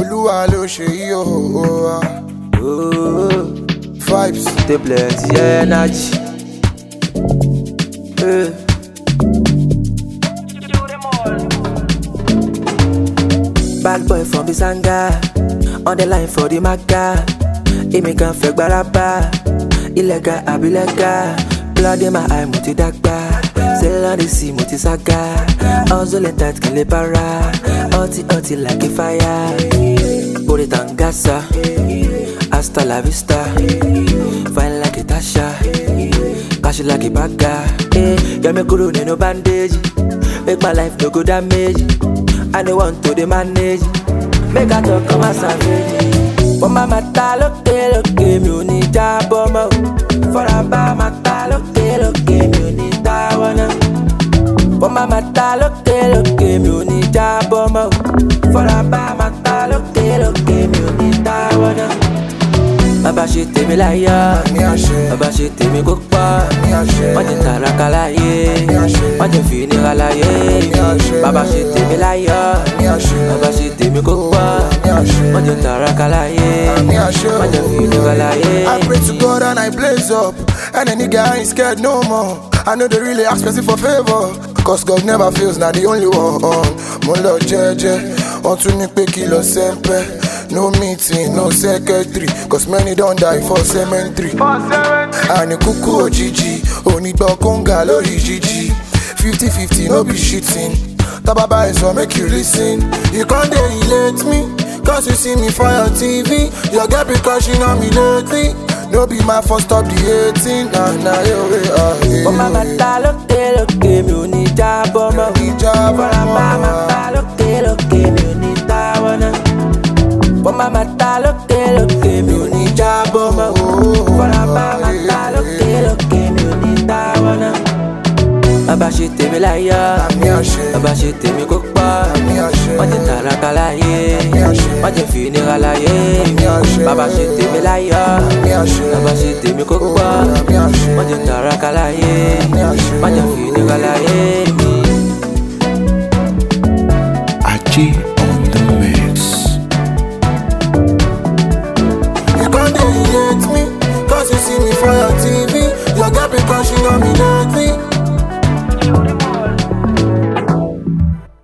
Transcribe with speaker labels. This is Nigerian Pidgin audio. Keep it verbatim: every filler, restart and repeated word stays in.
Speaker 1: Olúwa ló ṣe yí o. Vibes.
Speaker 2: They plenty energy. Uh. Bad boy from Bisanga, on the line for the maga. Immigrant fake baraba, illegal abilega. Blood in my eye, muti dagba. Sell on the sea, muti saga. Also let that kill a para. Oti oti like a fire. Put it on gasa. Hasta la vista. Fine like a Tasha. Cash like a bagger. Eh, get me kuru no bandage. Make my life no go damage. I don't want to the manage. Make a talk on my savage. For my mata loke loke mi ò ní jábọ́ mọ́. For a ba mata loke loke mi ò ní dáwọ́ náà. For my mata loke loke mi ò ní jábọ́ mọ́. For a ba mata loke loke mi ò ní dáwọ́ náà. Bàbá ṣe tèmi láyọ̀, bàbá ṣe tèmi kó pọ̀. Wọ́n ti tàràkà láyé, wọ́n ti fi nira láyé. Bàbá ṣe tèmi láyọ̀, bàbá ṣe tèmi kó pọ̀. Wọ́n ti tàràkà láyé, wọ́n ti fi nira láyé.
Speaker 1: I pray to God and I blaze up, and a nigga ain't scared no more. I know they really ask person for favor, cause God never fails, not the only one. Mo lọ jẹ́jẹ́, wọ́n tún ní pé kí lọ sẹ́ńpẹ́. No meeting, no secretary, cause many don't die for cemetery. And kuku ojiji, only dog conga lori jiji. Fifty fifty, no be shitting. Tababa is what make you listen. You can't relate me, cause you see me for your T V. Your girl be crushing on me lately. No be my first stop the hating. Nah, nah, yo, yo,
Speaker 2: For my mata loke loke mi ò ní jábọ́ mọ́. For a ba mata loke loke mi ò ní dáwọ́ náà. For my mata loke loke mi ò ní jábọ́ mọ́. For a ba mata loke loke mi ò ní dáwọ́ náà. Bàbá ṣe tèmi láyọ̀, bàbá ṣe tèmi kó pọ̀. Wọ́n ti tàràkà láyé, wọ́n ti fi nira láyé. Bàbá ṣe tèmi láyọ̀, bàbá ṣe tèmi kó pọ̀. Wọ́n ti tàràkà láyé, wọ́n ti fi nira láyé.
Speaker 3: Ajé.